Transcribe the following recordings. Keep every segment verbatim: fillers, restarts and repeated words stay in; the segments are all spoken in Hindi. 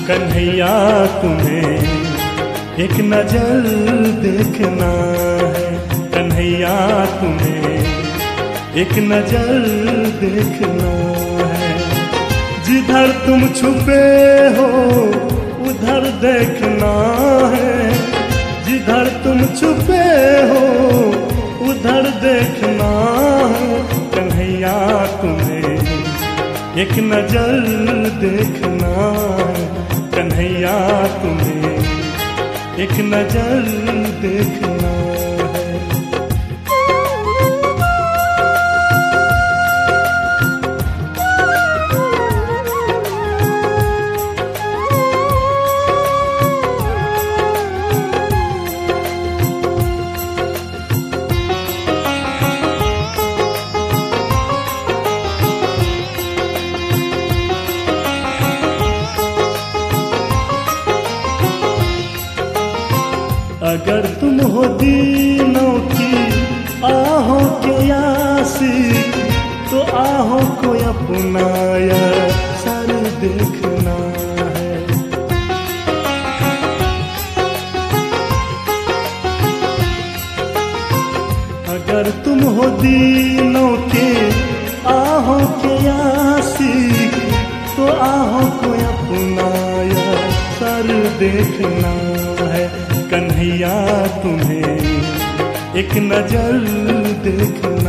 कन्हैया तुम्हें एक नजर देखना है, कन्हैया तुम्हें एक नजर देखना है। जिधर तुम छुपे हो उधर देखना है, जिधर तुम छुपे हो उधर देखना है। कन्हैया तुम्हें एक नजर देखना है, कन्हैया तुम्हें एक नजर देखना है। अगर तुम हो दीनों की आहों के आशिक, तो आहों को अपनाया सर देखना है। अगर तुम हो दीनों के आहों के आशिक, तो आहों को अपनाया सर देखना है। कन्हैया तुम्हें एक नजर देखना,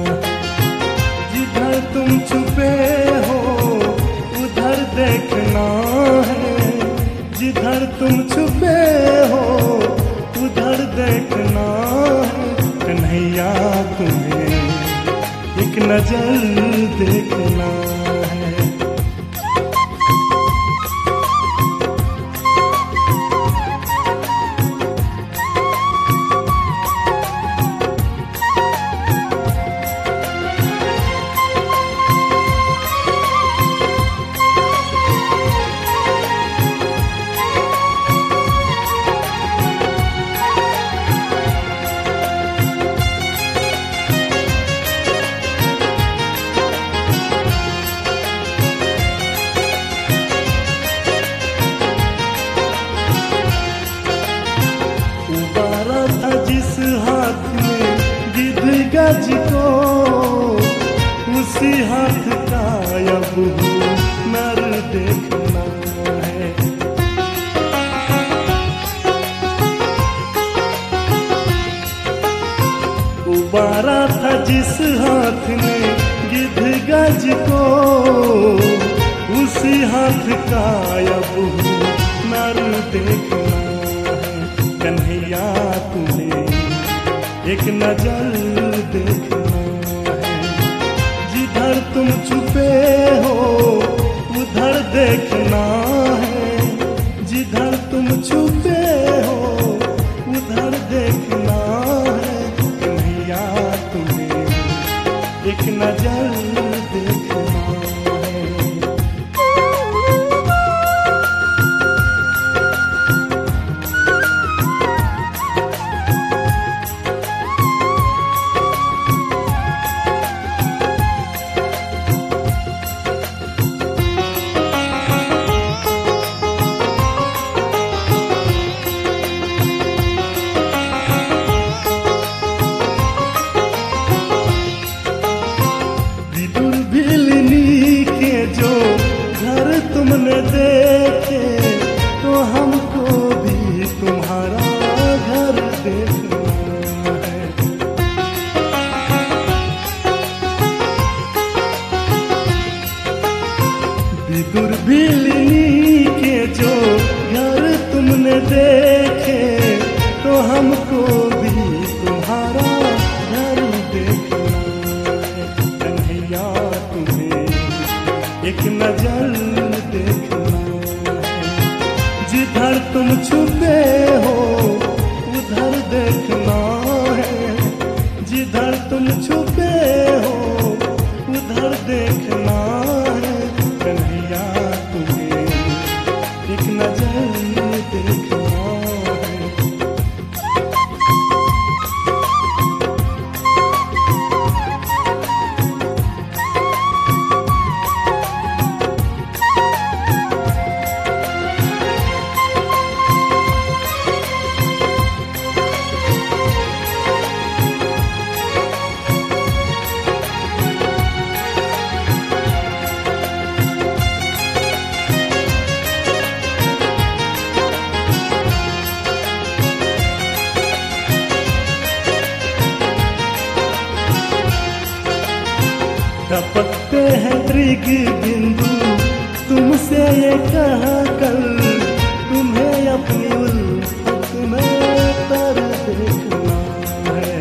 जिधर तुम छुपे हो उधर देखना है, जिधर तुम छुपे हो उधर देखना है। कन्हैया तुम्हें एक नजर देखना है। जिस हाथ में गिद्ध गज को, उसी हाथ का अब नर देखना है। उबारा था जिस हाथ में गिद्ध गज को, उसी हाथ का अब नर देखना है। कन्हैया तुम्हें एक नजर देखना है, जिधर तुम छुपे हो उधर देखना है, जिधर तुम छुपे हो उधर देखना है। कन्हैया तुम्हें एक नजर देखना है। तुमने देखे तो हमको भी तुम्हारा घर देखना है। विदुर बिलनी के जो घर तुमने देखे, तो हमको भी तुम्हारा घर देखना है। कन्हैया तुम्हें एक नजर देखना है, जिधर तुम छुपे हो उधर देखना है, जिधर तुम छुपे हो उधर देखना है। कन्हैया तुम्हें एक नजर देखना है। दृग बिंदु तुमसे ये कहा कर, तुम्हें अपनी उल्फत में तर देखना है।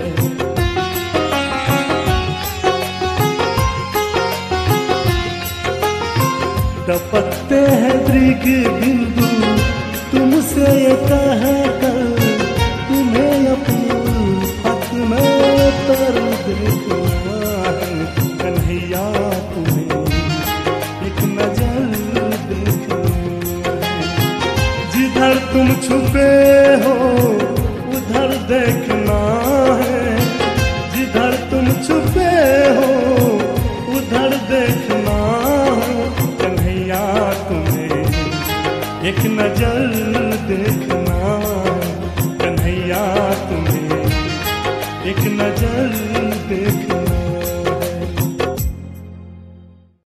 टपकते हैं दृग बिंदु तुमसे ये कहा कर, तुम्हें अपनी उल्फत में तर देखना है। कन्हैया तुम्हें एक नजर देखना है। जिधर तुम छुपे हो उधर देखना है, जिधर तुम छुपे हो उधर देखना है। कन्हैया तुम्हें एक नजर देखना है, कन्हैया तुम्हें एक नजर देखना।